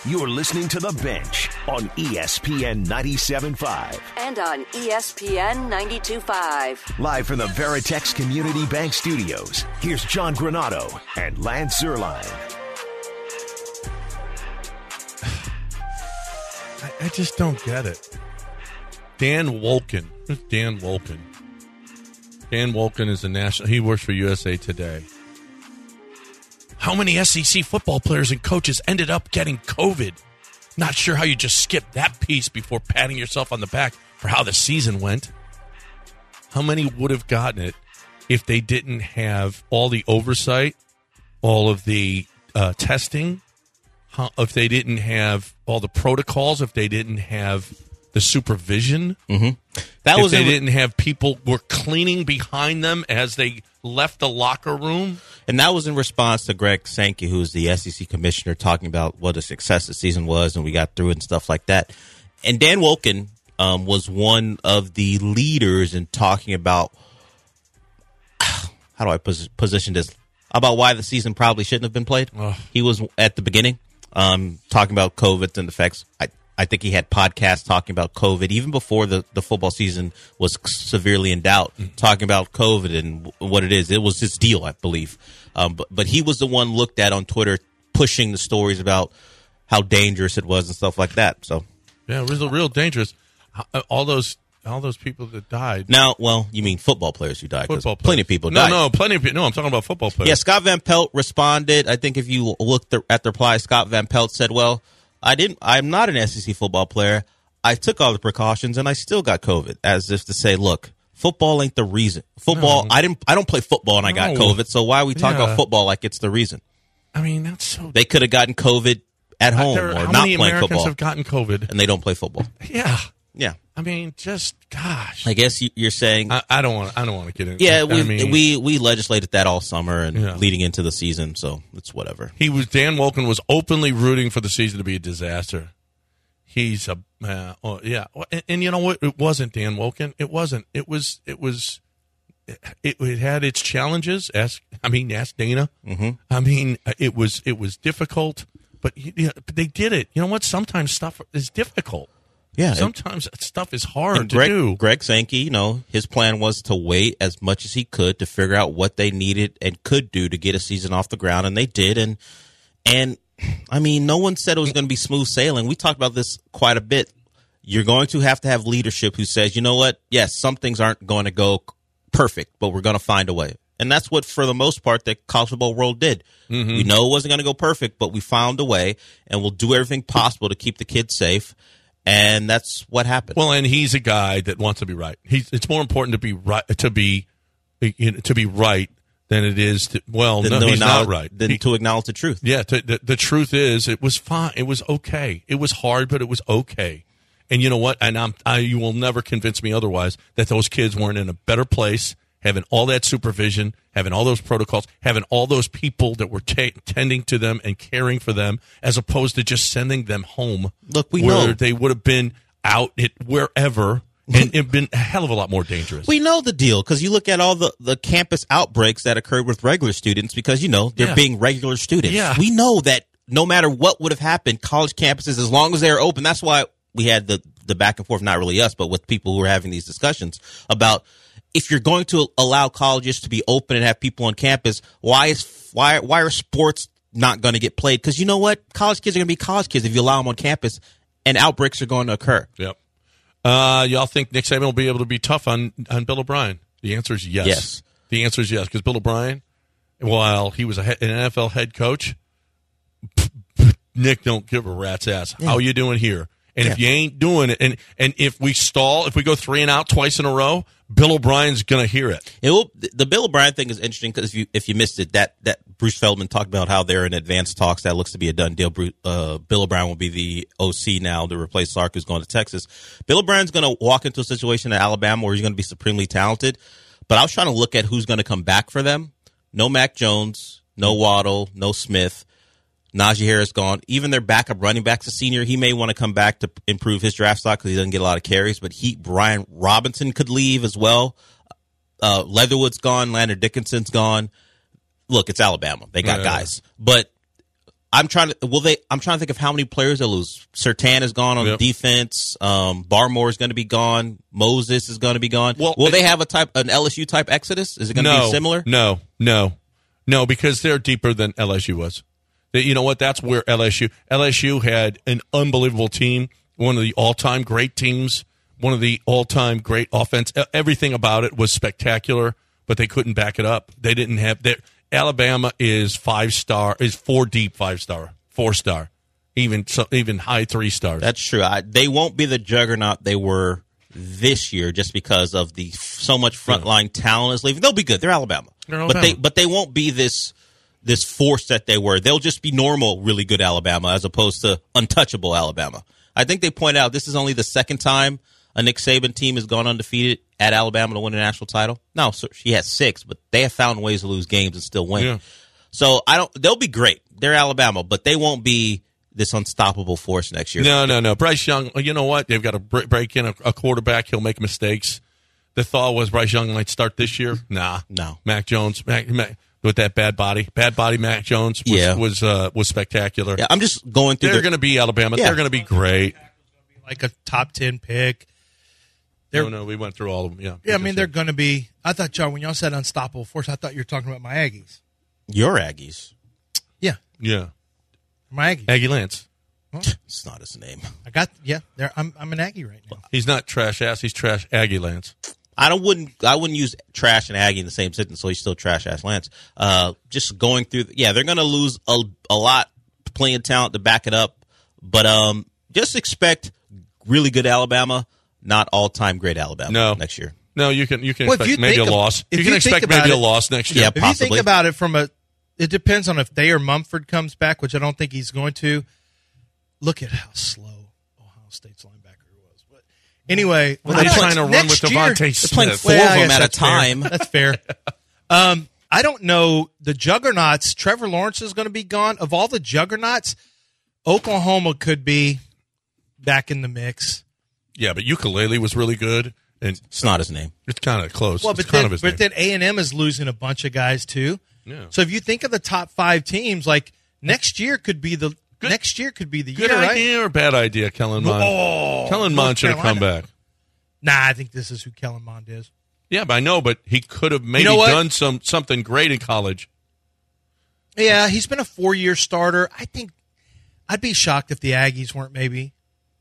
You're listening to The Bench on ESPN 97.5. And on ESPN 92.5. Live from the Veritex Community Bank Studios, here's John Granato and Lance Zierlein. I just don't get it. Dan Wolken. Who's Dan Wolken? Dan Wolken is a national. He works for USA Today. How many SEC football players and coaches ended up getting COVID? Not sure how you just skipped that piece before patting yourself on the back for how the season went. How many would have gotten it if they didn't have all the oversight, all of the testing, if they didn't have all the protocols, if they didn't have the supervision, if they didn't have people were cleaning behind them as they left the locker room? And that was in response to Greg Sankey, who's the SEC commissioner, talking about what a success the season was, and we got through it and stuff like that. And Dan Wolken was one of the leaders in talking about, how do I position this, about why the season probably shouldn't have been played. He was at the beginning talking about COVID and the effects. I think he had podcasts talking about COVID even before the football season was severely in doubt, talking about COVID and what it is. It was his deal, I believe. But he was the one looked at on Twitter pushing the stories about how dangerous it was and stuff like that. So yeah, it was real dangerous. All those people that died. Now, well, you mean football players who died? Football players. Plenty of people died. No, plenty of people. No, I'm talking about football players. Yeah, Scott Van Pelt responded. I think if you looked at the reply, Scott Van Pelt said, well, I'm not an SEC football player. I took all the precautions and I still got COVID, as if to say, look, football ain't the reason. Football, I don't play football and I got COVID, so why are we talking about football like it's the reason? I mean, that's so... They could have gotten COVID at home or not playing football. How many Americans have gotten COVID? And they don't play football. Yeah. Yeah. I mean, just, gosh. I guess you're saying... I don't want to get into it. Yeah, we legislated that all summer and leading into the season, so it's whatever. Dan Wolken was openly rooting for the season to be a disaster. He's a... And you know what? It wasn't Dan Wolken. It wasn't. It had its challenges. Ask Dana. Mm-hmm. I mean, it was difficult, but they did it. You know what? Sometimes stuff is difficult. Yeah, sometimes stuff is hard to do. Greg Sankey, his plan was to wait as much as he could to figure out what they needed and could do to get a season off the ground, and they did. And I mean, no one said it was going to be smooth sailing. We talked about this quite a bit. You're going to have leadership who says, you know what? Yes, some things aren't going to go perfect, but we're going to find a way. And that's what, for the most part, the college football world did. Mm-hmm. We know it wasn't going to go perfect, but we found a way, and we'll do everything possible to keep the kids safe. And that's what happened. Well, and he's a guy that wants to be right. It's more important to be right than it is to. Well, no, he's not right. Than to acknowledge the truth. Yeah, the truth is, it was fine. It was okay. It was hard, but it was okay. And you know what? And you will never convince me otherwise that those kids weren't in a better place, having all that supervision, having all those protocols, having all those people that were tending to them and caring for them, as opposed to just sending them home. Look, we know they would have been out at wherever and it been a hell of a lot more dangerous. We know the deal because you look at all the campus outbreaks that occurred with regular students because, they're being regular students. Yeah. We know that no matter what would have happened, college campuses, as long as they're open, that's why we had the back and forth, not really us, but with people who were having these discussions about if you're going to allow colleges to be open and have people on campus, why are sports not going to get played? Because you know what? College kids are going to be college kids if you allow them on campus, and outbreaks are going to occur. Yep. Y'all think Nick Saban will be able to be tough on Bill O'Brien? The answer is yes. Yes. The answer is yes, because Bill O'Brien, while he was an NFL head coach, Nick don't give a rat's ass. Yeah. How are you doing here? And if you ain't doing it, and if we stall, if we go 3 and out twice in a row, Bill O'Brien's going to hear it. The Bill O'Brien thing is interesting because if you missed it, that Bruce Feldman talked about how they're in advanced talks. That looks to be a done deal. Bill O'Brien will be the OC now to replace Sark, who's going to Texas. Bill O'Brien's going to walk into a situation at Alabama where he's going to be supremely talented. But I was trying to look at who's going to come back for them. No Mac Jones, no Waddle, no Smith. Najee Harris gone. Even their backup running back's a senior. He may want to come back to improve his draft stock because he doesn't get a lot of carries. But Brian Robinson could leave as well. Leatherwood's gone. Landon Dickinson's gone. Look, it's Alabama. They got guys. But I'm trying to think of how many players they'll lose. Sertan is gone on defense. Barmore is going to be gone. Moses is going to be gone. Well, will they have an LSU type exodus? Is it going to be similar? No, because they're deeper than LSU was. You know what? That's where LSU had an unbelievable team, one of the all-time great teams, one of the all-time great offense. Everything about it was spectacular, but they couldn't back it up. They didn't have their Alabama is 5-star, is 4 deep 5-star, 4-star, even high 3 stars. That's true. They won't be the juggernaut they were this year just because of so much frontline talent is leaving. They'll be good. They're Alabama. But they won't be this force that they were. They'll just be normal, really good Alabama as opposed to untouchable Alabama. I think they point out this is only the second time a Nick Saban team has gone undefeated at Alabama to win a national title. No, so she has 6, but they have found ways to lose games and still win. Yeah. So they'll be great. They're Alabama, but they won't be this unstoppable force next year. No. Bryce Young, you know what? They've got to break in a quarterback. He'll make mistakes. The thought was Bryce Young might start this year. Nah. No. Mac Jones, with that bad body Mac Jones was spectacular. Yeah, I'm just going through. They're going to be Alabama. Yeah. They're going to be great. Like a top 10 pick. No, we went through all of them. Yeah. Yeah, I mean, they're going to be. I thought, John, when y'all said unstoppable force, I thought you were talking about my Aggies. Your Aggies. Yeah. Yeah. My Aggies. Aggie Lance. Huh? It's not his name. I'm an Aggie right now. He's not trash ass. He's trash Aggie Lance. I wouldn't use trash and Aggie in the same sentence, so he's still trash ass Lance. Just going through, they're going to lose a lot playing talent to back it up, but just expect really good Alabama, not all time great Alabama next year. No, you can expect maybe a loss. You can expect maybe a loss next year. Yeah, if possibly. you think about it it depends on if Thayer Mumford comes back, which I don't think he's going to. Look at how slow Ohio State's linebacker was. But anyway, they're trying to run with Devontae Smith. They're playing 4 of them at a time. That's fair. I don't know. The juggernauts, Trevor Lawrence is going to be gone. Of all the juggernauts, Oklahoma could be back in the mix. Yeah, but Ukulele was really good. And it's not his name. It's kind of close. Well, but then A&M is losing a bunch of guys too. Yeah. So if you think of the top 5 teams, like next year could be the year, good idea or bad idea, Kellen Mond? Kellen Mond should have come back. Nah, I think this is who Kellen Mond is. Yeah, but I know, but he could have maybe done something great in college. Yeah, he's been a 4-year starter. I think I'd be shocked if the Aggies weren't maybe.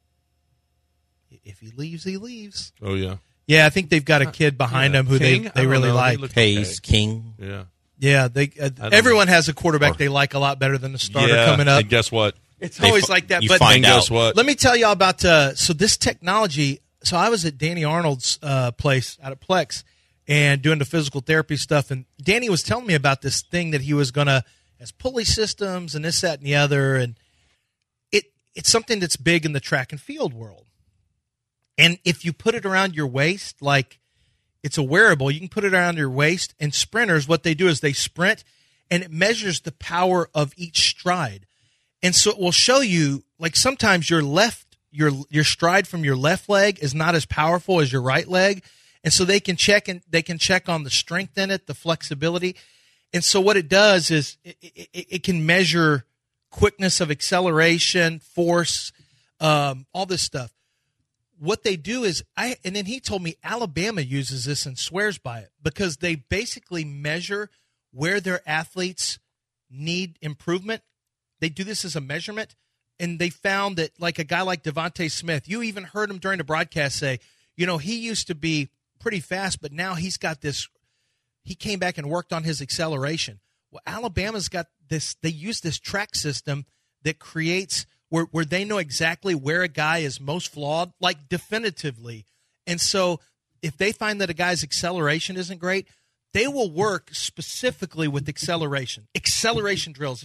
If he leaves, he leaves. Oh, yeah. Yeah, I think they've got a kid behind him who they really like. Hayes, King. Yeah. Yeah, everyone has a quarterback they like a lot better than the starter coming up. And guess what? It's always like that. But guess what? Let me tell you all about so this technology. So I was at Danny Arnold's place out at Plex and doing the physical therapy stuff, and Danny was telling me about this thing that he was going to as pulley systems and this, that, and the other, and it's something that's big in the track and field world. And if you put it around your waist, like it's a wearable, you can put it around your waist. And sprinters, what they do is they sprint, and it measures the power of each stride. And so it will show you, like sometimes your stride from your left leg is not as powerful as your right leg. And so they can check on the strength in it, the flexibility. And so what it does is it can measure quickness of acceleration, force, all this stuff. What they do is, and then he told me Alabama uses this and swears by it because they basically measure where their athletes need improvement. They do this as a measurement, and they found that like a guy like Devontae Smith, you even heard him during the broadcast say, he used to be pretty fast, but now he's got this. He came back and worked on his acceleration. Well, Alabama's got this. They use this track system that creates where they know exactly where a guy is most flawed, like definitively. And so if they find that a guy's acceleration isn't great, they will work specifically with acceleration drills.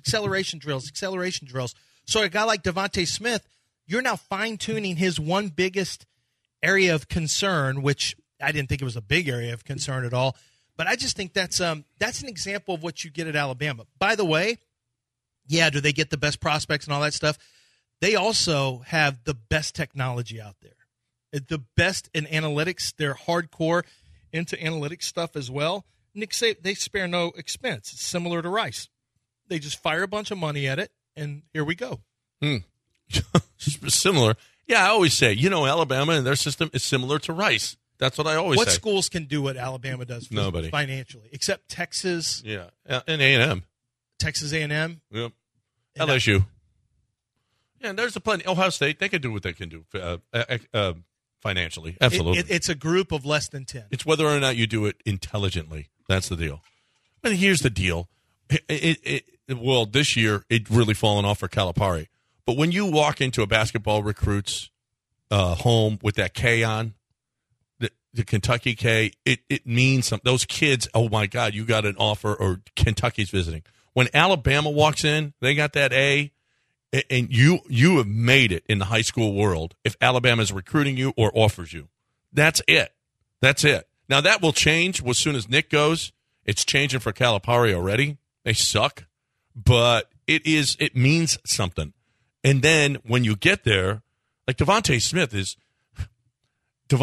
So a guy like Devontae Smith, you're now fine-tuning his one biggest area of concern, which I didn't think it was a big area of concern at all. But I just think that's an example of what you get at Alabama. By the way, yeah, do they get the best prospects and all that stuff? They also have the best technology out there. The best in analytics. They're hardcore into analytics stuff as well. Nick Saban, they spare no expense. It's similar to Rice. They just fire a bunch of money at it, and here we go. Similar. Yeah, I always say, Alabama and their system is similar to Rice. That's what I always say. What schools can do what Alabama does Nobody. financially, except Texas? Yeah, and A&M. Texas A&M? Yep. LSU. Yeah, and there's a plenty. Ohio State, they can do what they can do financially. Absolutely. It's a group of less than 10. It's whether or not you do it intelligently. That's the deal. And here's the deal. Well, this year, it's really fallen off for Calipari. But when you walk into a basketball recruit's home with that K on, the Kentucky K, it means something. Those kids, oh, my God, you got an offer, or Kentucky's visiting. When Alabama walks in, they got that A, and you have made it in the high school world if Alabama's recruiting you or offers you. That's it. That's it. Now, that will change as soon as Nick goes. It's changing for Calipari already. They suck. But it means something. And then when you get there, like Devontae Smith, do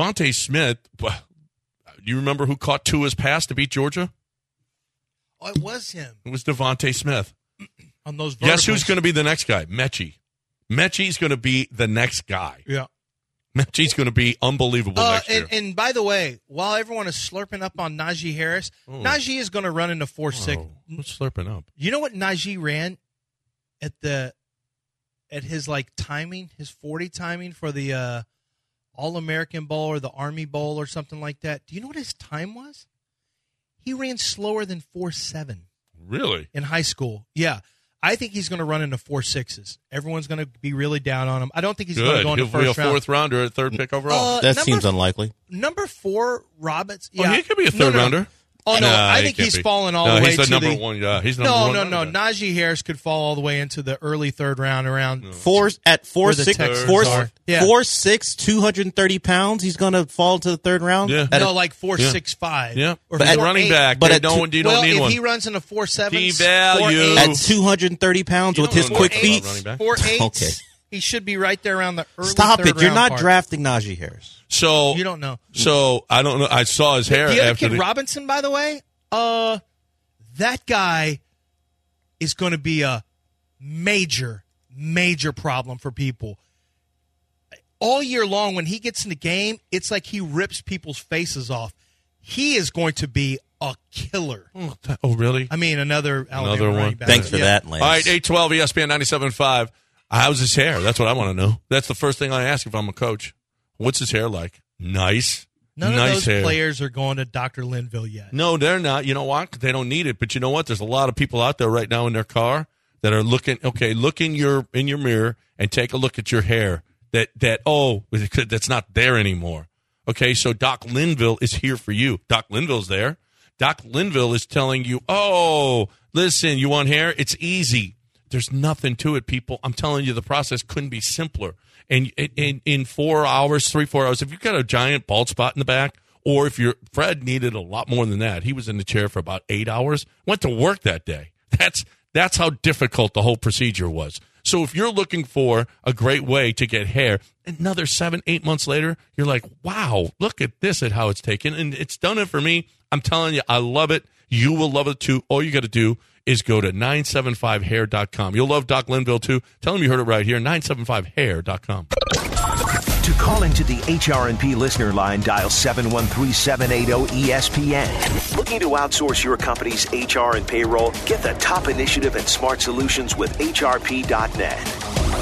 you remember who caught Tua's pass to beat Georgia? Oh, it was him. It was Devontae Smith. On those verticals. Guess who's going to be the next guy? Mechie. Mechie's going to be the next guy. Yeah. Mechie's going to be unbelievable next year. And by the way, while everyone is slurping up on Najee Harris, Najee is going to run into 4.6. What's slurping up? You know what Najee ran at his timing, his 40 timing for the All-American Bowl or the Army Bowl or something like that? Do you know what his time was? He ran slower than 4.7. Really? In high school. Yeah. I think he's going to run into 4.6s. Everyone's going to be really down on him. I don't think he's going to go in the first round. He'll be a fourth rounder at third pick overall. That seems unlikely. Number 4, Roberts. Yeah. Oh, he could be a third rounder. Oh, no, I think he's fallen all the way to the... he's the number one. Yeah, he's number one. No. Najee Harris could fall all the way into the early third round around... 4'6", 230 pounds, he's going to fall to the third round? Yeah. 4'6'5". Yeah. Or but at running back, but you don't need one. If he runs in a 4'7", P-value. At 230 pounds with his quick feet? 4'8", okay. He should be right there around the early Stop third it. You're not part. drafting Najee Harris. So you don't know. So I don't know. I saw his hair the other after kid, Robinson, by the way, that guy is going to be a major, major problem for people. All year long, when he gets in the game, it's like he rips people's faces off. He is going to be a killer. Oh, really? I mean, another one. Running back. Thanks for that, Lance. All right, 812 ESPN 97.5. How's his hair? That's what I want to know. That's the first thing I ask if I'm a coach. What's his hair like? Nice. None nice of those hair. Players are going to Dr. Linville yet. No, they're not. You know what? They don't need it. But you know what? There's a lot of people out there right now in their car that are looking. Okay, look in your mirror and take a look at your hair. That's not there anymore. Okay, so Doc Linville is here for you. Doc Linville's there. Doc Linville is telling you, oh, listen, you want hair? It's easy. There's nothing to it, people. I'm telling you, the process couldn't be simpler. And in 4 hours, 3-4 hours, if you've got a giant bald spot in the back, or if Fred needed a lot more than that, he was in the chair for about 8 hours, went to work that day. That's how difficult the whole procedure was. So if you're looking for a great way to get hair, another 7-8 months later, you're like, wow, look at this, at how it's taken. And it's done it for me. I'm telling you, I love it. You will love it too. All you got to do is go to 975hair.com. You'll love Doc Linville too. Tell him you heard it right here, 975hair.com. To call into the HRNP listener line, dial 713-780-ESPN. Looking to outsource your company's HR and payroll? Get the top initiative and smart solutions with HRP.net.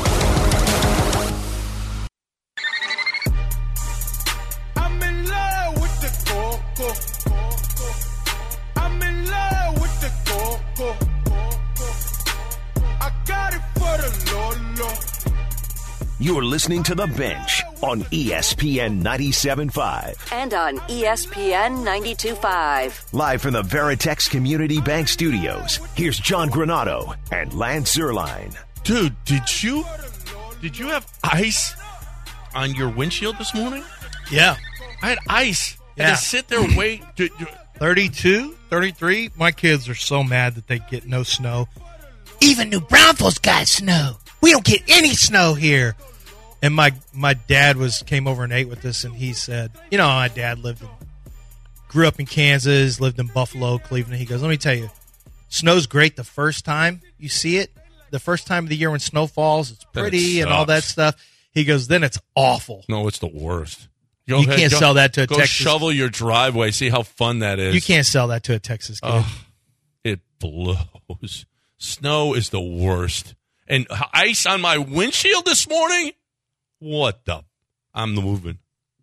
I'm in love with the coco. I'm in love with the coco. I got it for the Lolo. You're listening to The Bench on ESPN 97.5. And on ESPN 92.5. Live from the Veritex Community Bank Studios, here's John Granado and Lance Zierlein. Dude, did you have ice on your windshield this morning? Yeah. I had ice. Yeah. I had to sit there and wait. 32, 33. My kids are so mad that they get no snow. Even New Braunfels got snow. We don't get any snow here. And my dad came over and ate with us, and he said, you know, my dad grew up in Kansas, lived in Buffalo, Cleveland. He goes, let me tell you, snow's great the first time you see it, the first time of the year when snow falls, it's pretty and all that sucks. stuff. He goes, then it's awful. No, it's the worst. You can't sell that to a Go Texas. shovel your driveway. See how fun that is. You can't sell that to a Texas kid. It blows. Snow is the worst. And ice on my windshield this morning? What the? I'm moving.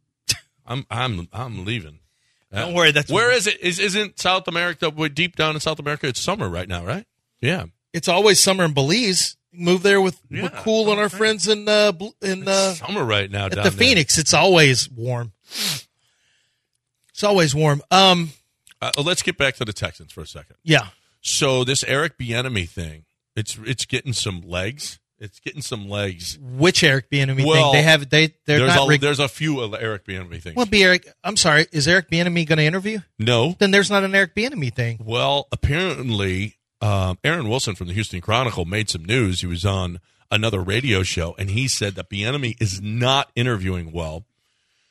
I'm leaving. Don't worry. Where is it? Isn't South America, deep down in South America, it's summer right now, right? Yeah. It's always summer in Belize. Move there with Cool and our friends in Summer right now at down the there. Phoenix. It's always warm. It's always warm. Let's get back to the Texans for a second. Yeah. So this Eric Bieniemy thing, it's getting some legs. It's getting some legs. Which Eric Bieniemy Well, thing? there's a few Eric Bieniemy things. Well, I'm sorry. Is Eric Bieniemy going to interview? No. Then there's not an Eric Bieniemy thing. Well, apparently, Aaron Wilson from the Houston Chronicle made some news. He was on another radio show, and he said that Bieniemy is not interviewing well.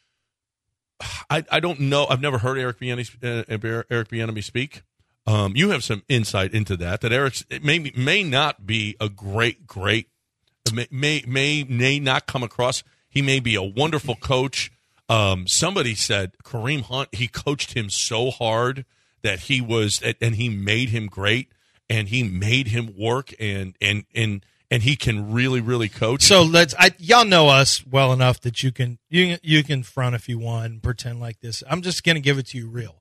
I don't know. I've never heard Eric Bieniemy speak. You have some insight into that. That Eric may not be a great. May not come across. He may be a wonderful coach. Somebody said Kareem Hunt. He coached him so hard that he made him great, and he made him work, and he can really coach. So y'all know us well enough that you can front if you want and pretend like this. I'm just going to give it to you real.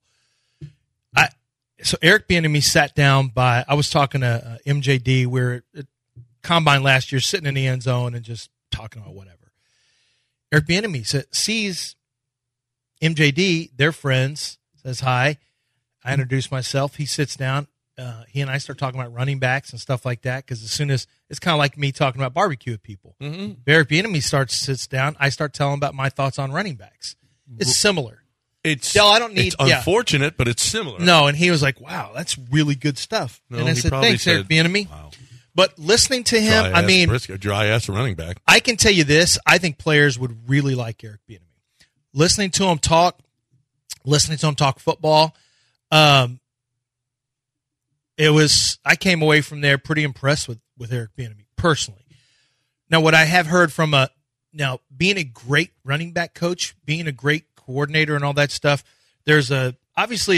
So Eric Bieniemy sat down I was talking to MJD. We're at Combine last year, sitting in the end zone and just talking about whatever. Eric Bieniemy sees MJD, they're friends, says hi. I introduce myself. He sits down. He and I start talking about running backs and stuff like that because as soon as it's kind of like me talking about barbecue with people. Mm-hmm. Eric Bieniemy sits down. I start telling about my thoughts on running backs. It's similar. It's unfortunate, but it's similar. No, and he was like, "Wow, that's really good stuff." No, and I said, "Thanks, Eric Bieniemy." Wow. But listening to him, dry ass running back. I can tell you this: I think players would really like Eric Bieniemy. Listening to him talk football, I came away from there pretty impressed with Eric Bieniemy personally. Now, what I have heard from being a great running back coach, being a great coordinator and all that stuff, there's obviously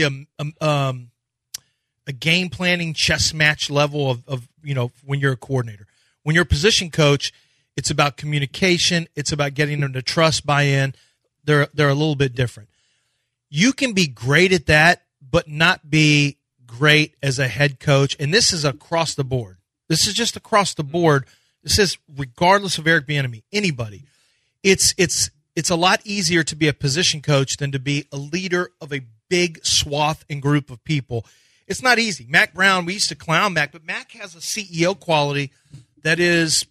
a game planning chess match level of when you're a coordinator. When you're a position coach, it's about communication, it's about getting them to trust, buy in. They're a little bit different. You can be great at that, but not be great as a head coach, and this is across the board. This is just across the board. This is regardless of Eric Bieniemy, anybody. It's a lot easier to be a position coach than to be a leader of a big swath and group of people. It's not easy. Mac Brown, we used to clown Mac, but Mac has a CEO quality that is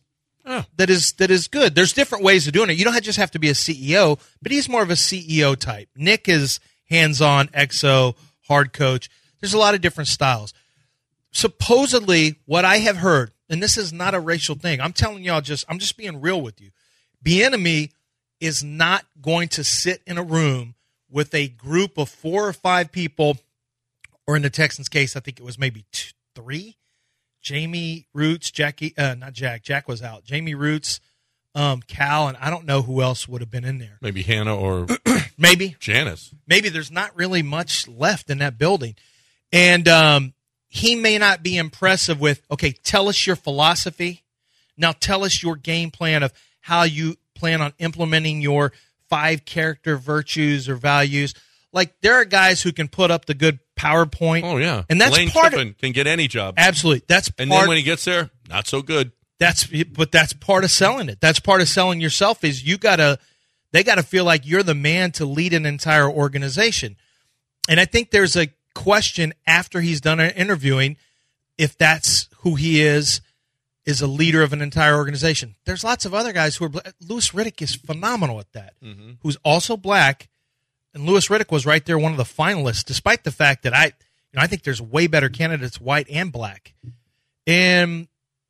good. There's different ways of doing it. You don't just have to be a CEO, but he's more of a CEO type. Nick is hands-on, XO, hard coach. There's a lot of different styles. Supposedly, what I have heard, and this is not a racial thing, I'm telling y'all I'm just being real with you. Bieniemy is not going to sit in a room with a group of 4 or 5 people, or in the Texans' case, I think it was maybe 3. Jamie Roots, Jack was out. Jamie Roots, Cal, and I don't know who else would have been in there. Maybe Hannah or maybe Janice. Maybe there's not really much left in that building. And he may not be impressive with, okay, tell us your philosophy. Now tell us your game plan of how you plan on implementing your 5 character virtues or values. Like, there are guys who can put up the good PowerPoint. Oh, yeah. And that's Lane Kiffin can get any job. Absolutely. And then when he gets there, not so good. But that's part of selling it. That's part of selling yourself is they got to feel like you're the man to lead an entire organization. And I think there's a question after he's done interviewing if that's who he is a leader of an entire organization. There's lots of other guys who are black. Louis Riddick is phenomenal at that, who's also black. And Louis Riddick was right there, one of the finalists, despite the fact that I think there's way better candidates, white and black. But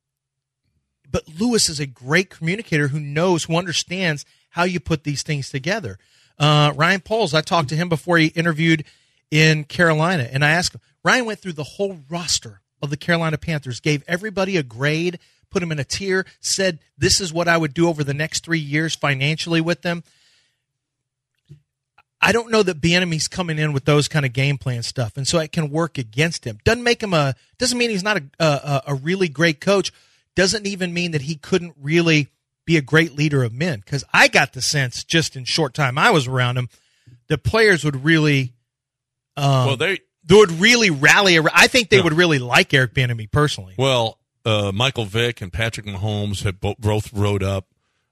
Louis is a great communicator who understands how you put these things together. Ryan Poles, I talked to him before he interviewed in Carolina, and I asked him, Ryan went through the whole roster of the Carolina Panthers, gave everybody a grade, put them in a tier, said this is what I would do over the next 3 years financially with them. I don't know that Bieniemy's coming in with those kind of game plan stuff, and so it can work against him. Doesn't mean he's not a really great coach. Doesn't even mean that he couldn't really be a great leader of men. Because I got the sense, just in short time I was around him, the players would really, they would really rally around. I think they would really like Eric Bieniemy personally. Well, Michael Vick and Patrick Mahomes had both wrote up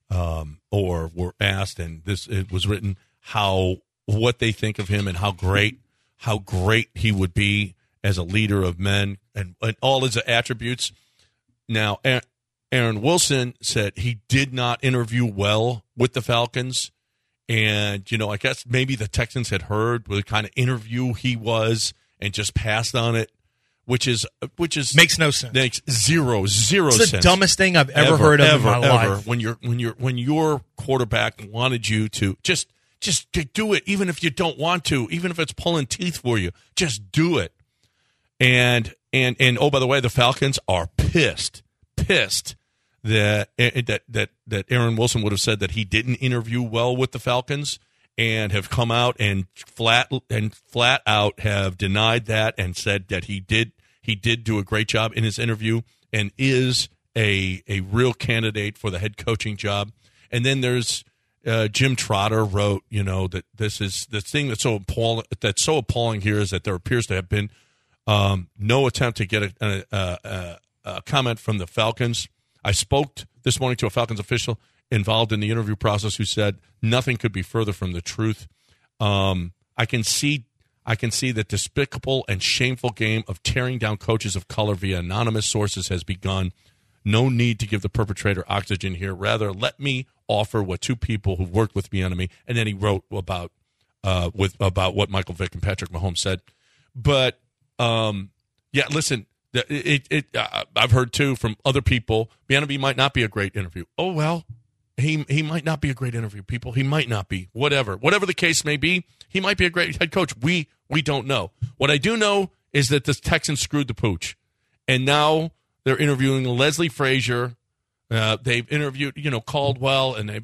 or were asked, and it was written what they think of him and how great he would be as a leader of men and all his attributes. Now, Aaron Wilson said he did not interview well with the Falcons, and I guess maybe the Texans had heard what kind of interview he was and just passed on it, which is makes no sense. Makes zero sense. It's the dumbest thing I've ever heard of in my life. When your quarterback wanted you to just do it, even if you don't want to, even if it's pulling teeth for you, just do it. And oh, by the way, the Falcons are pissed that Aaron Wilson would have said that he didn't interview well with the Falcons, and have come out and flat out have denied that and said that he did do a great job in his interview and is a real candidate for the head coaching job. And then there's Jim Trotter wrote, that this is the thing that's so appalling here is that there appears to have been no attempt to get a comment from the Falcons. I spoke this morning to a Falcons official involved in the interview process who said nothing could be further from the truth. I can see that despicable and shameful game of tearing down coaches of color via anonymous sources has begun. No need to give the perpetrator oxygen here. Rather, let me offer what two people who've worked with Bieniemy, and then he wrote about what Michael Vick and Patrick Mahomes said. But listen, I've heard too from other people, Bieniemy might not be a great interview. Oh well, he might not be a great interview. People, he might not be. Whatever the case may be, he might be a great head coach. We don't know. What I do know is that the Texans screwed the pooch, and now they're interviewing Leslie Frazier. They've interviewed, Caldwell, and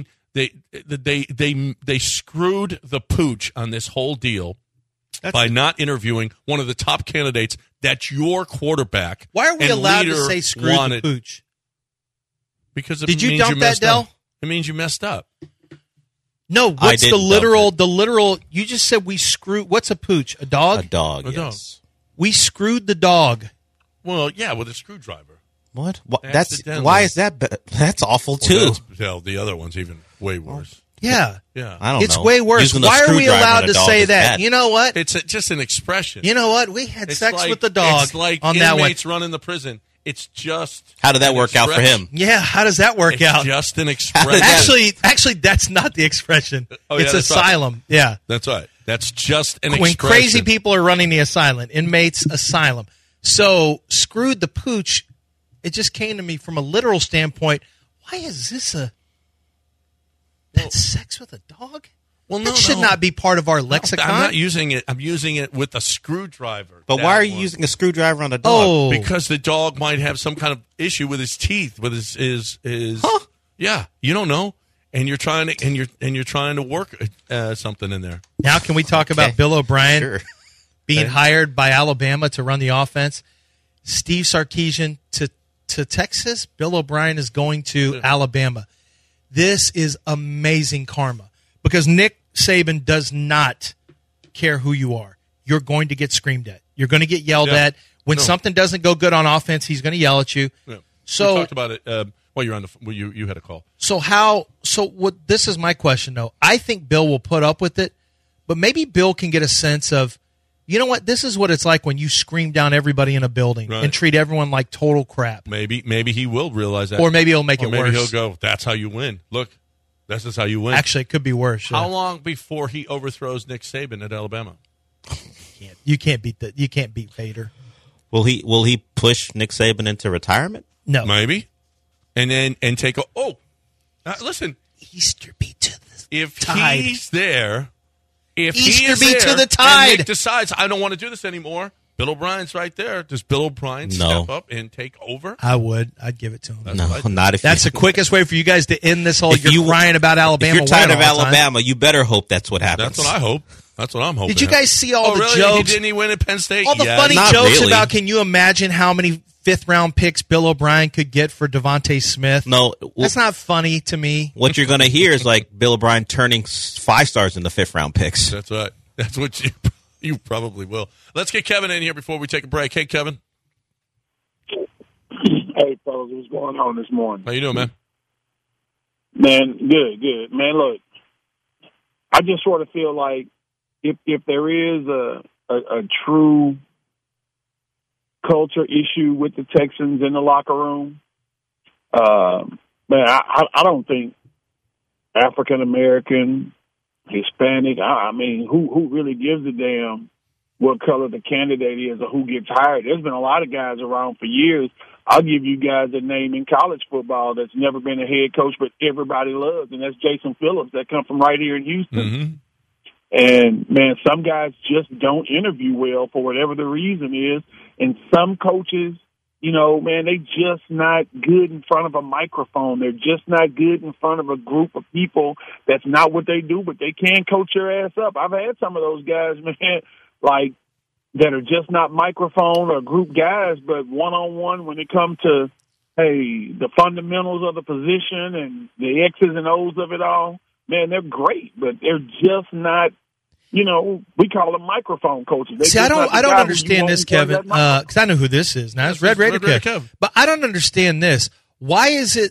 they screwed the pooch on this whole deal by not interviewing one of the top candidates. That's your quarterback. Why are we allowed to say screw the pooch? Because did you dump that, Del? It means you messed up. No, what's the literal? You just said we screwed. What's a pooch? A dog? A dog. Yes. We screwed the dog. Well, yeah, with a screwdriver. What? Why is that? That's awful too. The other one's even way worse. Yeah. I don't know. It's way worse. Why are we allowed to say that? Bad. You know what? It's just an expression. You know what? We had sex with the dog. It's like on that one. Inmates running the prison. It's just. How did that work out for him? Yeah, how does that work out? Just an expression. Actually, that's not the expression. It's asylum. Right. Yeah, that's right. That's just an expression. When crazy people are running the asylum, inmates asylum. So screwed the pooch. It just came to me from a literal standpoint. Why is this that's sex with a dog? Well, that should not be part of our lexicon. I'm not using it. I'm using it with a screwdriver. But why are you using a screwdriver on a dog? Oh. Because the dog might have some kind of issue with his teeth, with his Huh? Yeah, you don't know, and you're trying to work something in there. Now, can we talk about Bill O'Brien being hired by Alabama to run the offense? Steve Sarkisian to Texas. Bill O'Brien is going to Alabama. This is amazing karma. Because Nick Saban does not care who you are. You're going to get screamed at. You're going to get yelled at. When something doesn't go good on offense, he's going to yell at you. Yeah. So we talked about it while you're on you had a call. This is my question though. I think Bill will put up with it, but maybe Bill can get a sense of, you know what, this is what it's like when you scream down everybody in a building and treat everyone like total crap. Maybe he will realize that. Or maybe he'll make it worse. Maybe he'll go, that's how you win. Look. This is how you win. Actually, it could be worse. How long before he overthrows Nick Saban at Alabama? You can't beat Vader. Will he push Nick Saban into retirement? No, maybe, and take listen. Easter beat to the tide. He's there, Easter beat to the tide. and Nick decides I don't want to do this anymore, Bill O'Brien's right there. Does Bill O'Brien step up and take over? I would. I'd give it to him. Not if that's the quickest way for you guys to end this whole. You're crying about Alabama. If you're tired of Alabama, you better hope that's what happens. That's what I hope. That's what I'm hoping. Did you guys see all the really? jokes? Didn't he win at Penn State? All the funny jokes about, can you imagine how many fifth-round picks Bill O'Brien could get for Devontae Smith? No. That's not funny to me. What you're going to hear is like Bill O'Brien turning 5 stars into fifth-round picks. That's right. That's what you probably will. Let's get Kevin in here before we take a break. Hey, Kevin. Hey, fellas, what's going on this morning? How you doing, man? Man, good. Man, look, I just sort of feel like if there is a true culture issue with the Texans in the locker room, man, I don't think African American, Hispanic, I mean, who really gives a damn what color the candidate is or who gets hired? There's been a lot of guys around for years. I'll give you guys a name in college football that's never been a head coach, but everybody loves, and that's Jason Phillips that come from right here in Houston. Mm-hmm. And, man, some guys just don't interview well for whatever the reason is, and some coaches, you know, man, they just not good in front of a microphone. They're just not good in front of a group of people. That's not what they do, but they can coach your ass up. I've had some of those guys, man, like, that are just not microphone or group guys, but one-on-one when it comes to, hey, the fundamentals of the position and the X's and O's of it all, man, they're great, but they're just not, you know, we call them microphone coaches. See, I don't understand this, Kevin, because I know who this is now. It's Red Raider Kev. But I don't understand this. Why is it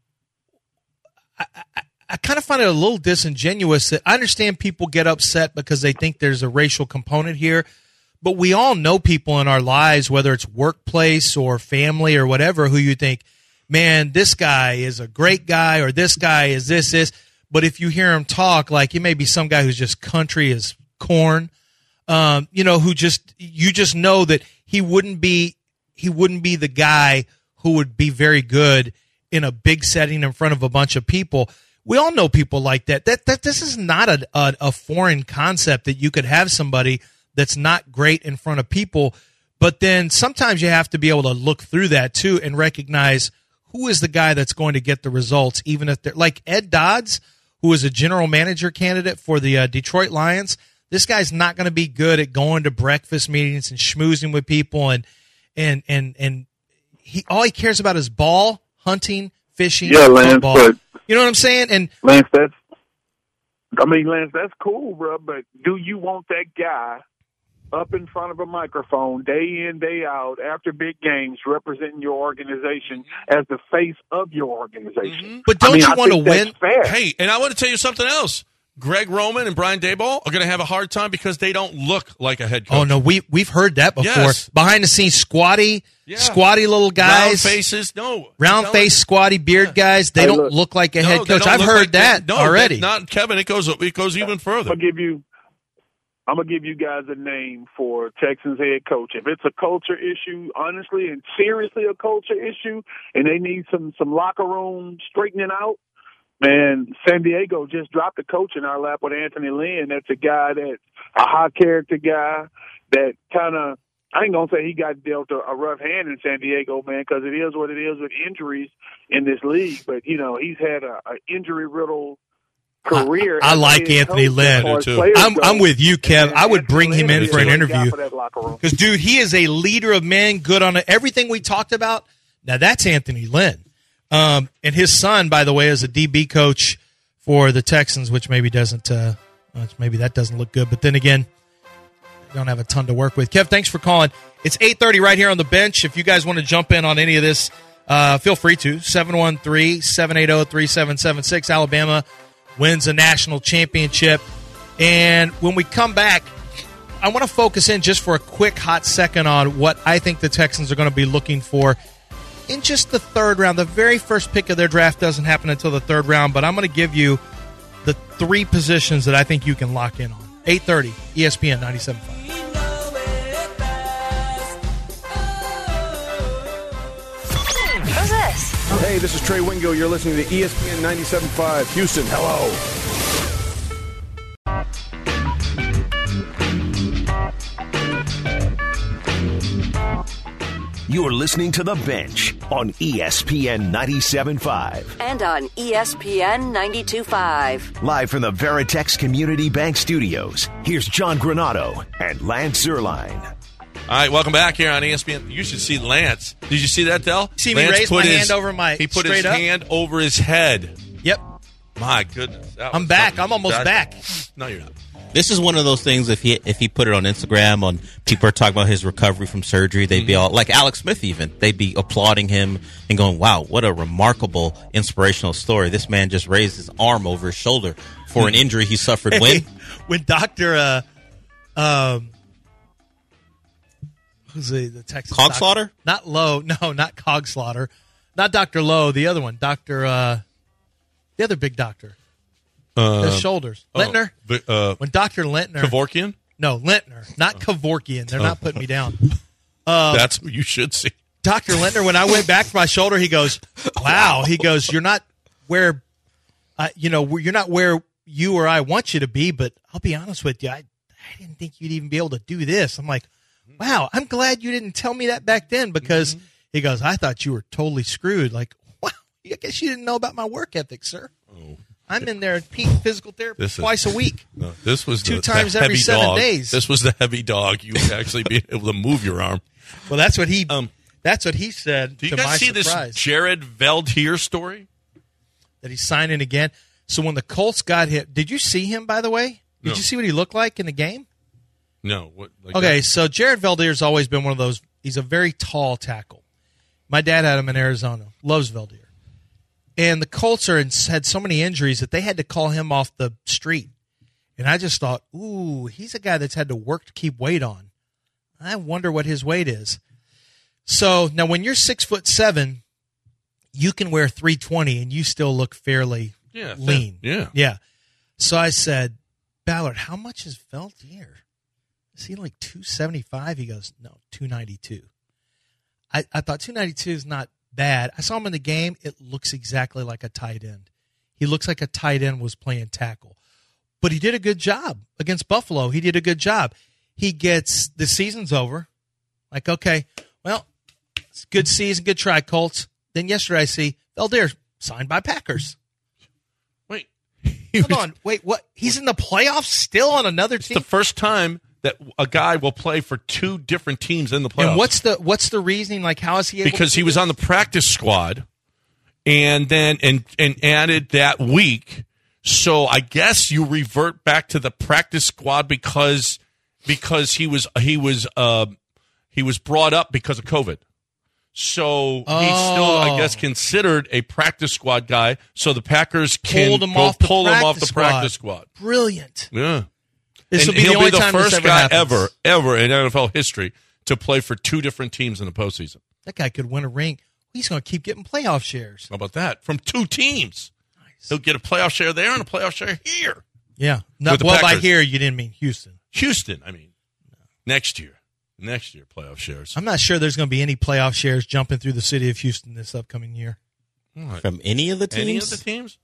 I kind of find it a little disingenuous that I understand people get upset because they think there's a racial component here, but we all know people in our lives, whether it's workplace or family or whatever, who you think, man, this guy is a great guy or this guy is this. But if you hear him talk, like it may be some guy who's just country as corn, you know, you just know that he wouldn't be the guy who would be very good in a big setting in front of a bunch of people. We all know people like that. This is not a foreign concept that you could have somebody that's not great in front of people. But then sometimes you have to be able to look through that too and recognize who is the guy that's going to get the results, even if they're like Ed Dodds, who is a general manager candidate for the Detroit Lions. This guy's not going to be good at going to breakfast meetings and schmoozing with people and he all he cares about is ball, hunting, fishing, football. Lance, you know what I'm saying? And Lance, that's cool, bro. But do you want that guy up in front of a microphone day in, day out, after big games, representing your organization as the face of your organization? Mm-hmm. But don't you want to win? Fair. Hey, and I want to tell you something else. Greg Roman and Brian Daboll are going to have a hard time because they don't look like a head coach. Oh no, we've heard that before. Yes. Behind the scenes, squatty little guys, round faces, round face, squatty beard guys. They don't look like a head coach. I've heard that already. Not Kevin. It goes even further. I'm gonna give you guys a name for Texans head coach. If it's a culture issue, honestly and seriously a culture issue, and they need some locker room straightening out, man, San Diego just dropped a coach in our lap with Anthony Lynn. That's a guy that's a high character guy that kind of, I ain't going to say he got dealt a rough hand in San Diego, man, because it is what it is with injuries in this league. But, you know, he's had an injury-riddled career. I like Anthony Lynn. I'm with you, Kev. I would bring him in for an interview. Because, dude, he is a leader of men, good on everything we talked about. Now, that's Anthony Lynn. And his son, by the way, is a DB coach for the Texans, which maybe maybe that doesn't look good. But then again, we don't have a ton to work with. Kev, thanks for calling. It's 8:30 right here on the bench. If you guys want to jump in on any of this, feel free to. 713-780-3776. Alabama wins a national championship. And when we come back, I want to focus in just for a quick hot second on what I think the Texans are going to be looking for in just the third round. The very first pick of their draft doesn't happen until the third round, but I'm going to give you the 3 positions that I think you can lock in on. 8:30, ESPN 97.5. Who's this? Hey, this is Trey Wingo. You're listening to ESPN 97.5. Houston, hello. You're listening to The Bench on ESPN 97.5. And on ESPN 92.5. Live from the Veritex Community Bank Studios, here's John Granado and Lance Zierlein. All right, welcome back here on ESPN. You should see Lance. Did you see that, Del? See me Lance raise my hand over my He put straight his up? hand over his head. Yep. My goodness. I'm back. I'm almost back. No, you're not. This is one of those things. If he put it on Instagram, on people are talking about his recovery from surgery, they'd be all like Alex Smith. Even they'd be applauding him and going, "Wow, what a remarkable, inspirational story! This man just raised his arm over his shoulder for an injury he suffered." When Dr. Who's the Texas Cogslaughter? Not Lowe. No, not Cogslaughter. Not Dr. Lowe. The other one, Dr. The other big doctor. His shoulders. Lintner? When Dr. Lintner. Kevorkian? No, Lintner. Not Kevorkian. They're not putting me down. That's what you should see. Dr. Lintner, when I went back for my shoulder, he goes, wow. He goes, you're not where, you're not where you or I want you to be, but I'll be honest with you. I didn't think you'd even be able to do this. I'm like, wow, I'm glad you didn't tell me that back then because he goes, I thought you were totally screwed. Like, wow, I guess you didn't know about my work ethic, sir. Oh. I'm in there at peak physical therapy twice a week. No, this was two times every 7 days. This was the heavy dog. You would actually be able to move your arm. Well, that's what he said. Do you to guys my see surprise. this Jared Veldheer story? That he's signing again. So when the Colts got hit, did you see him, by the way? Did you see what he looked like in the game? No. What? Like okay, that? So Jared Veldheer's always been one of those. He's a very tall tackle. My dad had him in Arizona. Loves Veldheer. And the Colts had so many injuries that they had to call him off the street. And I just thought, ooh, he's a guy that's had to work to keep weight on. I wonder what his weight is. So now when you're 6'7", you can wear 320 and you still look fairly lean. Yeah. So I said, Ballard, how much is Veldheer? Is he like 275? He goes, no, 292. I thought 292 is not bad. I saw him in the game. It looks exactly like a tight end. He looks like a tight end was playing tackle. But he did a good job against Buffalo. He did a good job. The season's over. Like, okay, well, it's a good season, good try, Colts. Then yesterday I see Veldheer signed by Packers. Wait. Hold on. Wait, what? He's in the playoffs still on another team? It's the first time that a guy will play for two different teams in the playoffs. And what's the reasoning? Like, how is he able because to he was on the practice squad and then and added that week. So I guess you revert back to the practice squad because he was brought up because of COVID. So he's still, I guess, considered a practice squad guy. So the Packers can pull him off the practice squad. Brilliant. Yeah. This will and be the only time first this ever guy happens. ever in NFL history to play for two different teams in the postseason. That guy could win a ring. He's going to keep getting playoff shares. How about that? From two teams. Nice. He'll get a playoff share there and a playoff share here. Yeah. Well, by here, you didn't mean Houston. Next year. Next year, playoff shares. I'm not sure there's going to be any playoff shares jumping through the city of Houston this upcoming year. Right. From any of the teams? Any of the teams?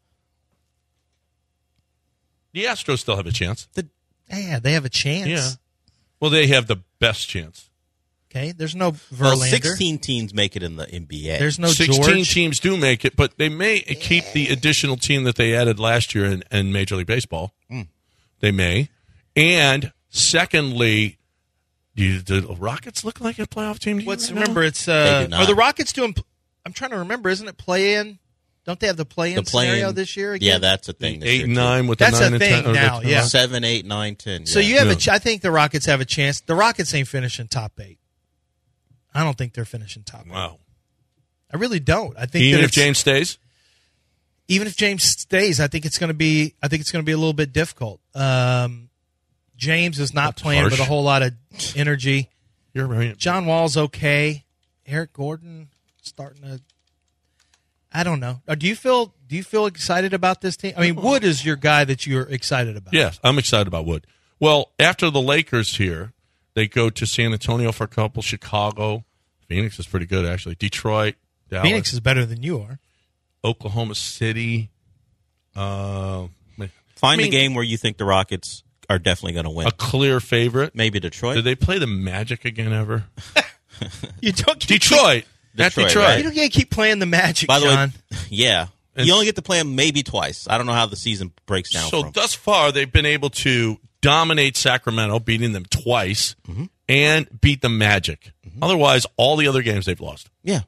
The Astros still have a chance. Yeah, they have a chance. Yeah. Well, they have the best chance. Okay, there's no Verlander. Well, 16 teams make it in the NBA. There's no 16 George. teams do make it, but they may keep the additional team that they added last year in Major League Baseball. They may. And secondly, do the Rockets look like a playoff team? Remember, it's are the Rockets doing? I'm trying to remember. Isn't it play-in? Don't they have the play-in scenario this year again? Yeah, that's a thing. 8 and 9 with that's the 9 a thing and 10, now. Yeah, 7, 8, 9, 10. So you have I think the Rockets have a chance. The Rockets ain't finishing top 8. I don't think they're finishing top 8. Wow. I really don't. I think even if James stays. Even if James stays, I think it's going to be. I think it's going to be a little bit difficult. James is not playing with a whole lot of energy. You're right. John Wall's okay. Eric Gordon starting to. I don't know. Do you feel excited about this team? I mean, Wood is your guy that you're excited about. Yes, I'm excited about Wood. Well, after the Lakers here, they go to San Antonio for a couple, Chicago. Phoenix is pretty good, actually. Detroit, Dallas. Phoenix is better than you are. Oklahoma City. Find a game where you think the Rockets are definitely going to win. A clear favorite. Maybe Detroit. Did they play the Magic again ever? You don't get Detroit. That's Detroit. Right? You don't get to keep playing the Magic, By the John. way, yeah. You only get to play them maybe twice. I don't know how the season breaks down. So thus far, they've been able to dominate Sacramento, beating them twice, and beat the Magic. Otherwise, all the other games they've lost. Yeah.